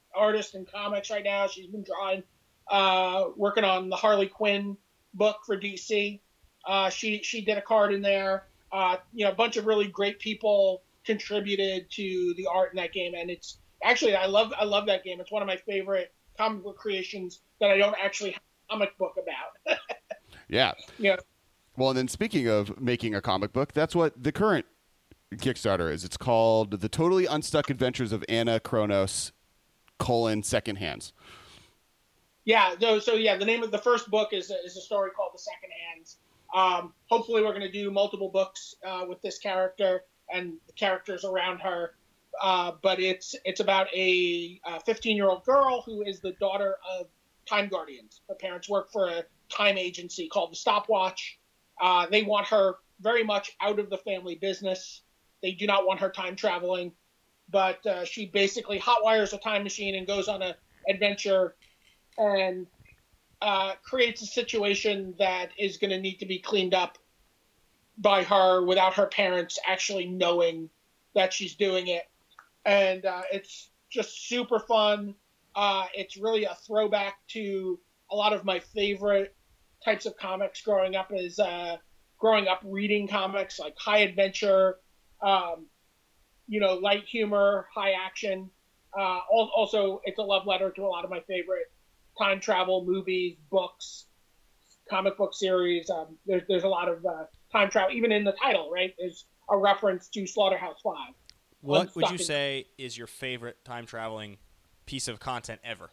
artist in comics right now. She's been drawing, uh, working on the Harley Quinn book for D C. Uh, she she did a card in there. Uh, you know, a bunch of really great people contributed to the art in that game, and it's actually I love I love that game. It's one of my favorite comic book creations that I don't actually have a comic book about. Yeah. Yeah. Well, and then speaking of making a comic book, that's what the current Kickstarter is. It's called The Totally Unstuck Adventures of Anna Kronos, colon, Second Hands. Yeah, so, so yeah, the name of the first book is, is a story called The Second Hands. Um, hopefully we're going to do multiple books uh, with this character and the characters around her. Uh, but it's it's about a fifteen-year-old girl who is the daughter of time guardians. Her parents work for a time agency called the Stopwatch. Uh, they want her very much out of the family business. They do not want her time traveling. But uh, she basically hotwires a time machine and goes on an adventure and uh, creates a situation that is going to need to be cleaned up by her without her parents actually knowing that she's doing it. And uh, it's just super fun. Uh, it's really a throwback to a lot of my favorite types of comics growing up as uh, growing up reading comics like high adventure, um, you know, light humor, high action. Uh, also, it's a love letter to a lot of my favorite time travel movies, books, comic book series. Um, there's there's a lot of uh, time travel, even in the title, right? There's a reference to Slaughterhouse Five. What would you say is your favorite time traveling piece of content ever?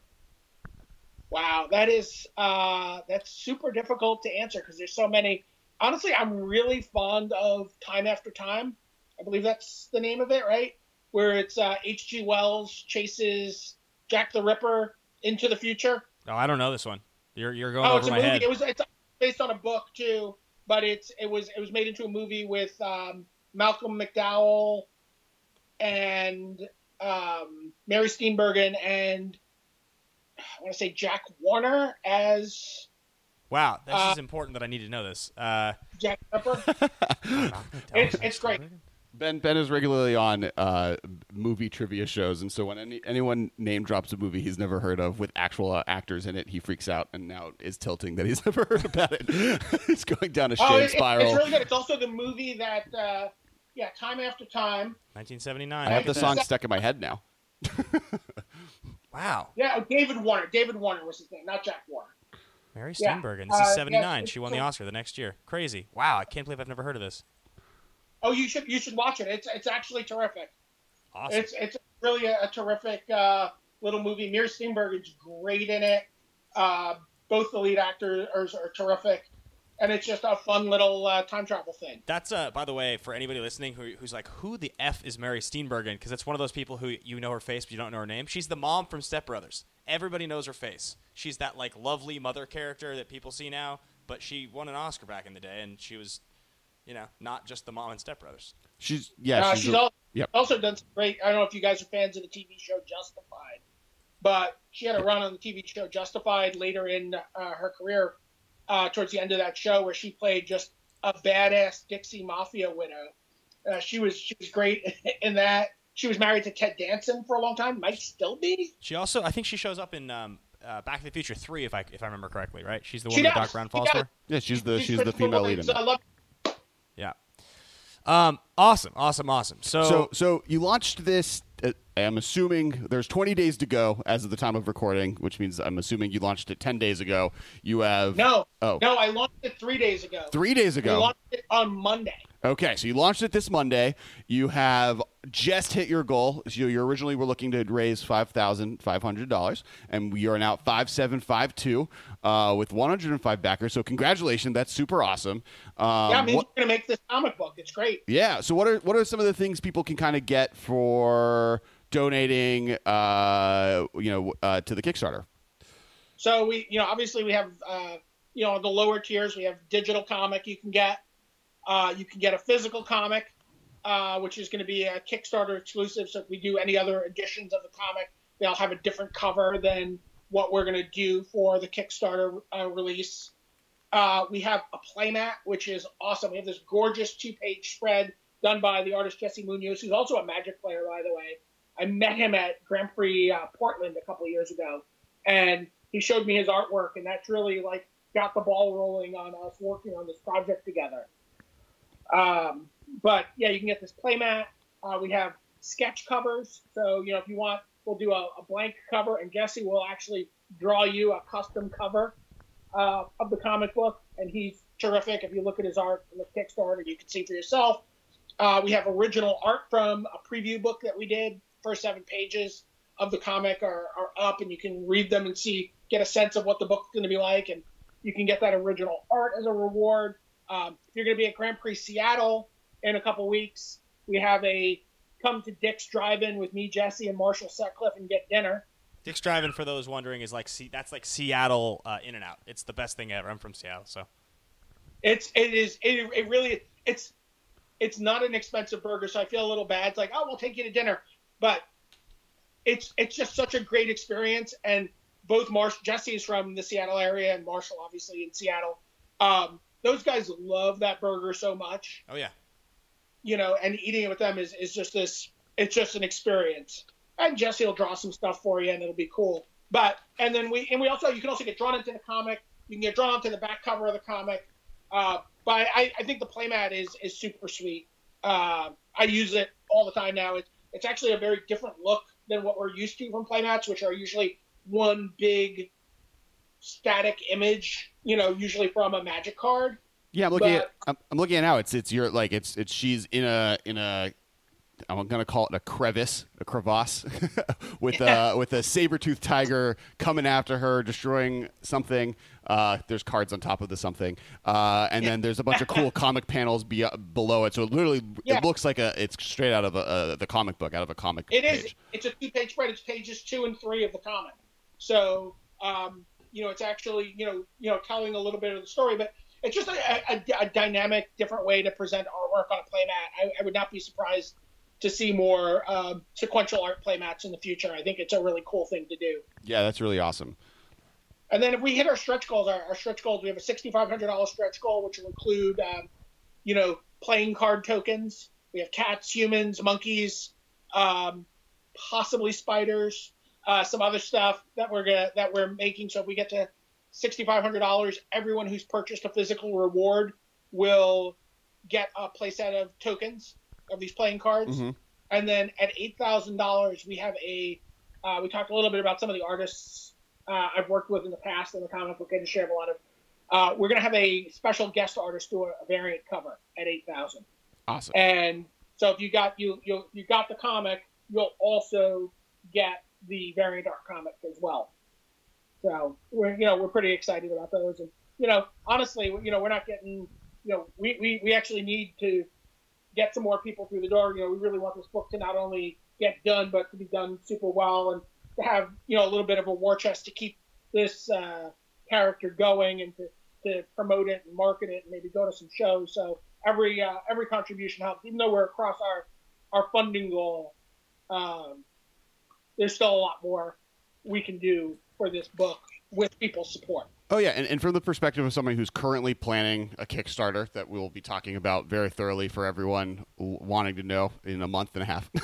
Wow, that is uh, that's super difficult to answer because there's so many. Honestly, I'm really fond of Time After Time. I believe that's the name of it, right? Where it's uh, H G Wells chases Jack the Ripper into the future. Oh, I don't know this one. You're you're going oh, over it's a my movie. head. It was it's based on a book too, but it's it was it was made into a movie with um, Malcolm McDowell and um, Mary Steenburgen and I want to say Jack Warner as. Wow, this uh, is important that I need to know this. Uh, Jack Ripper. it's it's great. Ben Ben is regularly on uh, movie trivia shows, and so when any, anyone name drops a movie he's never heard of with actual uh, actors in it, he freaks out and now is tilting that he's never heard about it. He's going down a shame oh, it, spiral. It's really good. It's also the movie that, uh, yeah, Time After Time. nineteen seventy-nine. I have the song stuck in my head now. Wow. Yeah, David Warner. David Warner was his name, not Jack Warner. Mary Yeah. Steenburgen. This Uh, is seventy-nine. yes, she won it's- the Oscar the next year. Crazy. Wow, I can't believe I've never heard of this. Oh, you should you should watch it. It's it's actually terrific. Awesome. It's it's really a, a terrific uh, little movie. Mary Steenburgen's great in it. Uh, both the lead actors are, are terrific, and it's just a fun little uh, time travel thing. That's, uh, by the way, for anybody listening who, who's like, who the F is Mary Steenburgen? Because it's one of those people who you know her face, but you don't know her name. She's the mom from Step Brothers. Everybody knows her face. She's that, like, lovely mother character that people see now, but she won an Oscar back in the day, and she was, you know, not just the mom in Step Brothers. She's yeah. Uh, she's she's a- also, yep. also done some great. I don't know if you guys are fans of the T V show Justified, but she had a run on the T V show Justified later in uh, her career, uh, towards the end of that show, where she played just a badass Dixie Mafia widow. Uh, she was she was great in that. She was married to Ted Danson for a long time. Might still be. She also, I think she shows up in um, uh, Back to the Future three, if I if I remember correctly, right? She's the She one that does. Doc Brown She falls does. for. Yeah, she's the she's, She's the Christopher female lead in Lloyd, so that. I love. Yeah. Um, awesome, awesome, awesome. So, So, so you launched this. Uh, I'm assuming there's twenty days to go as of the time of recording, which means I'm assuming you launched it ten days ago. You have No, Oh, no, I launched it three days ago. three days We ago. launched it on Monday. Okay, so you launched it this Monday. You have just hit your goal. So you originally were looking to raise five thousand five hundred dollars, and we are now at five seven five two uh, with one hundred five backers. So congratulations, that's super awesome. Um, yeah, I mean, what- we're gonna make this comic book. It's great. yeah. So what are what are some of the things people can kind of get for donating, uh, you know, uh, to the Kickstarter? So we, you know, obviously we have, uh, you know, the lower tiers. We have digital comic you can get. Uh, you can get a physical comic, uh, which is going to be a Kickstarter exclusive. So if we do any other editions of the comic, they'll have a different cover than what we're going to do for the Kickstarter uh, release. Uh, we have a playmat, which is awesome. We have this gorgeous two-page spread done by the artist Jesse Munoz, who's also a Magic player, by the way. I met him at Grand Prix uh, Portland a couple of years ago, and he showed me his artwork, and that's really like got the ball rolling on us working on this project together. Um, but yeah, you can get this playmat. Uh, we have sketch covers, so you know if you want, we'll do a, a blank cover, and Jesse will actually draw you a custom cover uh, of the comic book, and he's terrific. If you look at his art on the Kickstarter, you can see for yourself. Uh, we have original art from a preview book that we did. First seven pages of the comic are, are up, and you can read them and see, get a sense of what the book's going to be like, and you can get that original art as a reward. Um, if you're going to be at Grand Prix Seattle in a couple weeks, we have a come to Dick's Drive-In with me, Jesse, and Marshall Sutcliffe and get dinner. Dick's Drive-In, for those wondering, is like that's like Seattle uh, In-N-Out. It's the best thing ever. I'm from Seattle, so it's it is it, it really it's it's not an expensive burger, so I feel a little bad. It's like, oh, we'll take you to dinner, but it's it's just such a great experience. And both Marsh Jesse is from the Seattle area, and Marshall obviously in Seattle. Um, those guys love that burger so much. Oh yeah. You know, and eating it with them is, is just this, it's just an experience. And Jesse will draw some stuff for you and it'll be cool. But, and then we, and we also, you can also get drawn into the comic. You can get drawn into the back cover of the comic. Uh, but I, I think the playmat is, is super sweet. Uh, I use it all the time now. It's, it's actually a very different look than what we're used to from playmats, which are usually one big static image, you know, usually from a Magic card. Yeah, I'm looking but, at. I'm, I'm looking at now. It's it's your like it's it's she's in a in a. I'm gonna call it a crevice, a crevasse, with yeah. a with a saber-toothed tiger coming after her, destroying something. Uh, there's cards on top of the something, uh, and then there's a bunch of cool comic panels be, below it. So it literally yeah. it looks like a it's straight out of a, a the comic book, out of a comic. It page. is. It's a two-page spread. It's pages two and three of the comic. So um, you know, it's actually you know you know telling a little bit of the story, but. It's just a, a, a dynamic, different way to present artwork on a playmat. I, I would not be surprised to see more um, sequential art playmats in the future. I think it's a really cool thing to do. Yeah, that's really awesome. And then if we hit our stretch goals, our, our stretch goals, we have a six thousand five hundred dollars stretch goal, which will include, um, you know, playing card tokens. We have cats, humans, monkeys, um, possibly spiders, uh, some other stuff that we're gonna that we're making. So if we get to six thousand five hundred dollars, everyone who's purchased a physical reward will get a playset of tokens of these playing cards. Mm-hmm. And then at eight thousand dollars, we have a, uh, we talked a little bit about some of the artists uh, I've worked with in the past in the comic book industry. I have a lot of, uh, we're going to have a special guest artist do a, a variant cover at eight thousand dollars. Awesome. And so if you got, you, you, you got the comic, you'll also get the variant art comic as well. So we're, you know, we're pretty excited about those. And, you know, honestly, you know, we're not getting, you know, we, we, we actually need to get some more people through the door. You know, we really want this book to not only get done, but to be done super well and to have, you know, a little bit of a war chest to keep this uh, character going and to, to promote it and market it and maybe go to some shows. So every, uh, every contribution helps, even though we're across our, our funding goal. Um, there's still a lot more we can do for this book with people's support. Oh, yeah, and, and from the perspective of somebody who's currently planning a Kickstarter that we'll be talking about very thoroughly for everyone wanting to know in a month and a half.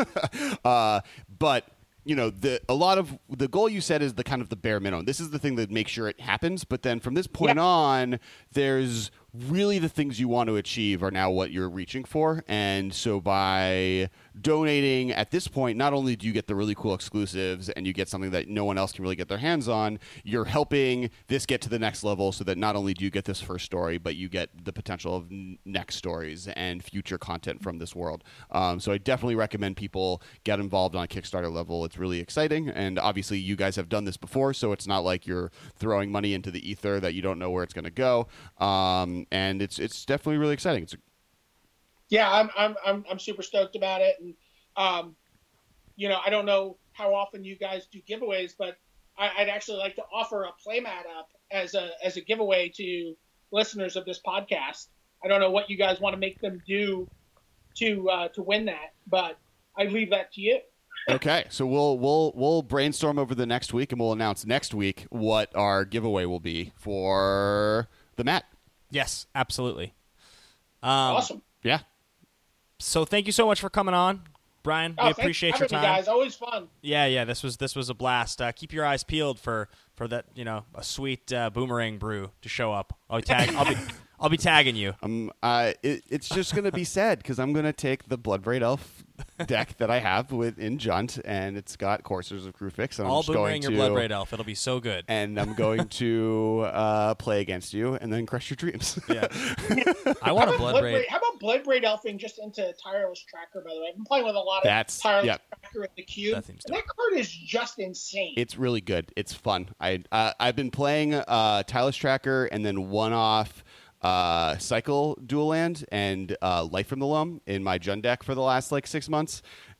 uh, but, you know, the a lot of the goal you said is the kind of the bare minimum. This is the thing that makes sure it happens. But then from this point yeah. on, there's really the things you want to achieve are now what you're reaching for. And so by donating at this point, not only do you get the really cool exclusives and you get something that no one else can really get their hands on, you're helping this get to the next level so that not only do you get this first story, but you get the potential of n- next stories and future content from this world. Um, so I definitely recommend people get involved on a Kickstarter level. It's really exciting. And obviously you guys have done this before, so it's not like you're throwing money into the ether that you don't know where it's going to go. Um, and it's it's definitely really exciting. It's a- yeah, I'm I'm I'm I'm super stoked about it, and um, you know, I don't know how often you guys do giveaways, but I, I'd actually like to offer a playmat up as a as a giveaway to listeners of this podcast. I don't know what you guys want to make them do to uh, to win that, but I leave that to you. Okay, so we'll we'll we'll brainstorm over the next week, and we'll announce next week what our giveaway will be for the mat. Yes, absolutely. Um, Awesome. Yeah. So thank you so much for coming on, Brian, Oh, we thanks appreciate for your having me, time. guys. Always fun. Yeah, yeah, this was this was a blast. Uh, keep your eyes peeled for for that, you know, a sweet uh, boomerang brew to show up. I'll tag. I'll be I'll be tagging you. Um, uh, it, it's just gonna be sad because I'm gonna take the Bloodbraid Elf deck that I have with in Junt, and it's got Coursers of Crewfix, and I'm I'll just going boomerang your to, Bloodbraid Elf. It'll be so good. and I'm going to uh, play against you and then crush your dreams. Yeah, I want a How about Bloodbraid. How about Bloodbraid Elfing just into Tireless Tracker, by the way? I've been playing with a lot of That's- Tireless yeah. Tracker in the cube. That seems and that card is just insane. It's really good. It's fun. I uh, I've been playing uh, Tireless Tracker and then one off uh, Cycle Dual Land and uh, Life from the Loam in my Jund deck for the last like six months.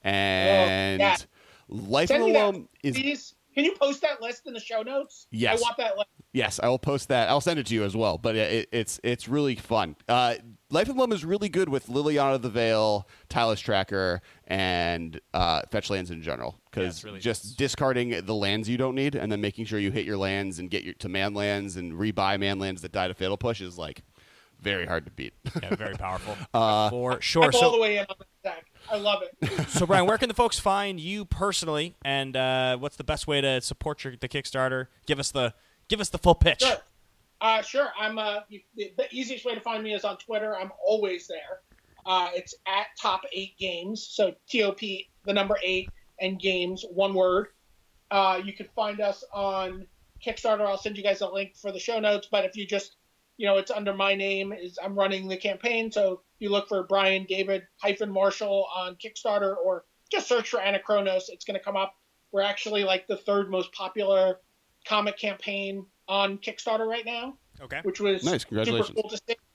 And yeah. Life Send from me the that, Loam is please. Can you post that list in the show notes? Yes. I want that list. yes. I will post that. I'll send it to you as well. But it, it's it's really fun. Uh, Life from the Loam is really good with Liliana of the Veil, Tireless Tracker, and uh, fetch lands in general. Yeah, Because it's really just nice. discarding the lands you don't need and then making sure you hit your lands and get your to man lands and rebuy man lands that die to Fatal Push is like very hard to beat. Yeah, very powerful. Uh, for sure. I'm all the So, way in on that deck. I love it. so Brian, where can the folks find you personally, and uh, what's the best way to support your the Kickstarter? Give us the give us the full pitch. Sure. Uh, sure. I'm uh, you, the, the easiest way to find me is on Twitter. I'm always there. Uh, it's at Top Eight Games. So T O P, the number eight, and games, one word. Uh, you can find us on Kickstarter. I'll send you guys a link for the show notes. But if you just, you know, it's under my name. Is I'm running the campaign. So you look for Brian David hyphen Marshall on Kickstarter, or just search for Anachronos. It's going to come up. We're actually like the third most popular comic campaign on Kickstarter right now, Okay. which was Nice, congratulations. super cool to see.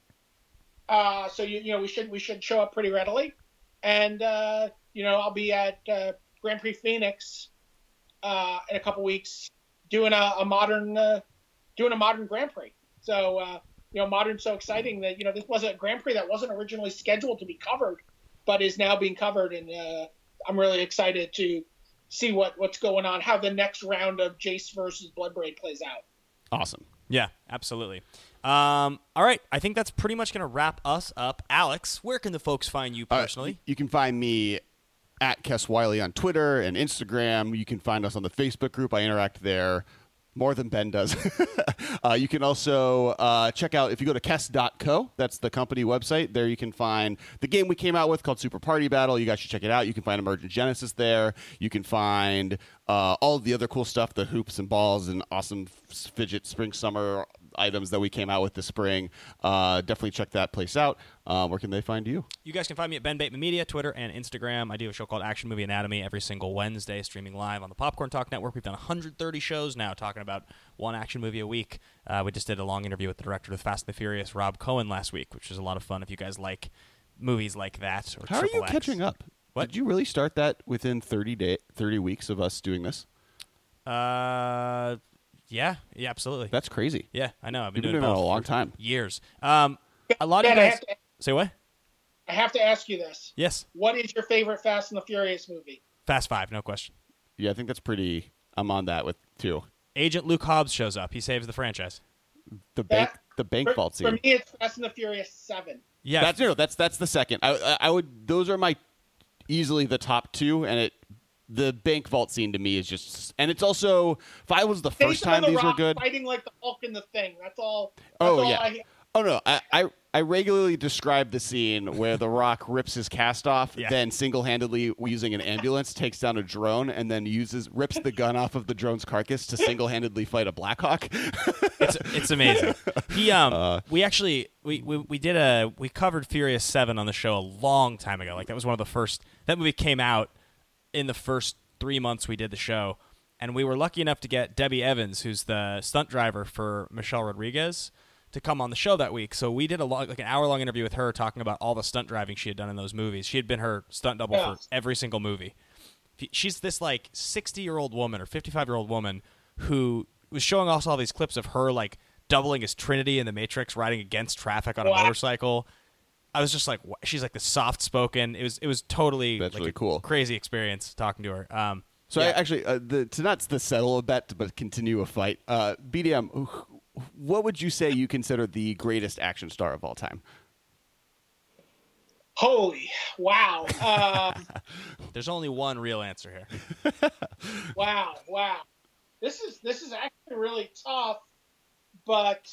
Uh, so you you know we should we should show up pretty readily, and uh, you know I'll be at uh, Grand Prix Phoenix uh, in a couple weeks doing a, a modern uh, doing a modern Grand Prix. So uh, you know modern's so exciting that you know this was a Grand Prix that wasn't originally scheduled to be covered, but is now being covered, and uh, I'm really excited to see what what's going on, how the next round of Jace versus Bloodbraid plays out. Awesome. Yeah, absolutely. Um, all right, I think that's pretty much going to wrap us up. Alex, where can the folks find you Uh, personally? you can find me at Kess Wiley on Twitter and Instagram. You can find us on the Facebook group. I interact there more than Ben does. uh, you can also uh, check out, if you go to kess dot co, that's the company website. There you can find the game we came out with called Super Party Battle. You guys should check it out. You can find Emergent Genesis there. You can find uh, all of the other cool stuff, the hoops and balls and awesome fidget spring summer items that we came out with this spring. Uh, definitely check that place out. Uh, where can they find you? You guys can find me at Ben Bateman Media, Twitter and Instagram. I do a show called Action Movie Anatomy every single Wednesday, streaming live on the Popcorn Talk Network. We've done one hundred thirty shows now, talking about one action movie a week. Uh, we just did a long interview with the director of Fast and the Furious, Rob Cohen, last week, which was a lot of fun if you guys like movies like that. Or How are you Triple X. catching up? What? Did you really start that within thirty day, thirty weeks of us doing this? Uh, yeah, yeah, absolutely. That's crazy. Yeah, I know. I've been You've doing been doing it both a long for time. years. Um, a lot of Ben, you I guys have to- say what? I have to ask you this. Yes, What is your favorite Fast and the Furious movie? Fast Five, no question. Yeah, I think that's pretty. I'm on that with too. Agent Luke Hobbs shows up. He saves the franchise. The bank, That- the bank For, vault for scene. me, it's Fast and the Furious seven. Yeah, That's no, that's that's the second. I, I I would. Those are my easily the top two, and it. The bank vault scene to me is just, and it's also. If I was the first Jason time and the these Rock were good. fighting like the Hulk in the Thing. That's all. That's Oh all yeah. I, Oh no, I, I I regularly describe the scene where The Rock rips his cast off, Yeah. then single-handedly using an ambulance takes down a drone, and then uses rips the gun off of the drone's carcass to single-handedly fight a Blackhawk. it's it's amazing. He um Uh, we actually we, we we did a we covered Furious Seven on the show a long time ago. Like that was one of the first that movie came out in the first three months we did the show, and we were lucky enough to get Debbie Evans, who's the stunt driver for Michelle Rodriguez, to come on the show that week. So we did a long, like an hour long interview with her talking about all the stunt driving she had done in those movies. She had been her stunt double Yeah. for every single movie. She's this like sixty year old woman or fifty-five year old woman who was showing us all these clips of her like doubling as Trinity in the Matrix, riding against traffic on a Wow. motorcycle. I was just like, wha- she's like the soft spoken. It was it was totally That's like really a cool. crazy experience talking to her. Um, So yeah. I actually, uh, the, to not to settle a bet, but continue a fight. Uh, B D M, wh- what would you say you consider the greatest action star of all time? Holy wow! Um, There's only one real answer here. wow, wow. This is this is actually really tough, but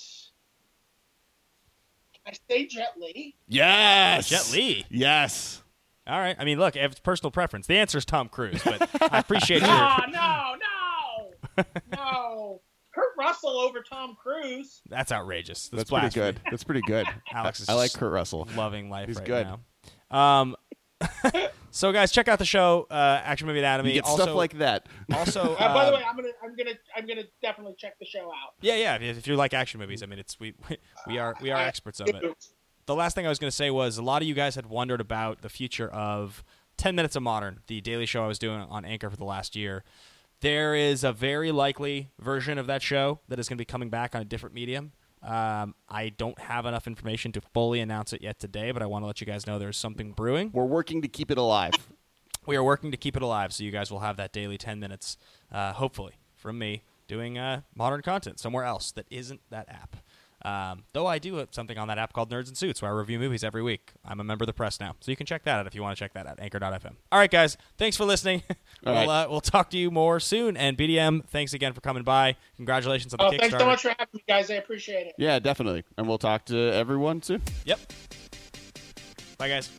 can I say Jet Li? Yes. Jet Li. Yes. All right. I mean, look, it's personal preference. The answer is Tom Cruise, but I appreciate your. No, no, no, no. Kurt Russell over Tom Cruise. That's outrageous. That's, That's pretty blasphemy. good. That's pretty good. Alex is I like just Kurt Russell. loving life He's right good. now. Um, so guys, check out the show, uh, Action Movie Anatomy. You get also, stuff like that. Also, Uh, by the um, way, I'm gonna, I'm gonna, I'm gonna definitely check the show out. yeah, yeah. If if you like action movies, I mean, it's we we are we are experts on it. The last thing I was going to say was a lot of you guys had wondered about the future of ten minutes of Modern, the daily show I was doing on Anchor for the last year. There is a very likely version of that show that is going to be coming back on a different medium. Um, I don't have enough information to fully announce it yet today, but I want to let you guys know there's something brewing. We're working to keep it alive. We are working to keep it alive, so you guys will have that daily ten minutes, uh, hopefully, from me doing uh, modern content somewhere else that isn't that app. Um, though I do something on that app called Nerds and Suits, where I review movies every week. I'm a member of the press now, so you can check that out if you want to check that out, anchor dot f m. All right, guys, thanks for listening. we'll, right. uh, we'll talk to you more soon. And B D M, thanks again for coming by. Congratulations on the Oh, Kickstarter. thanks so much for having me, guys. I appreciate it. Yeah, definitely. And we'll talk to everyone soon. Yep. Bye, guys.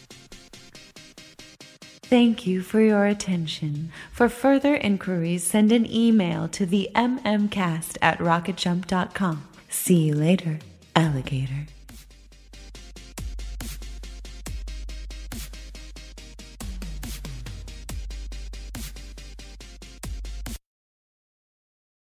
Thank you for your attention. For further inquiries, send an email to the m m cast at rocket jump dot com. See you later, alligator.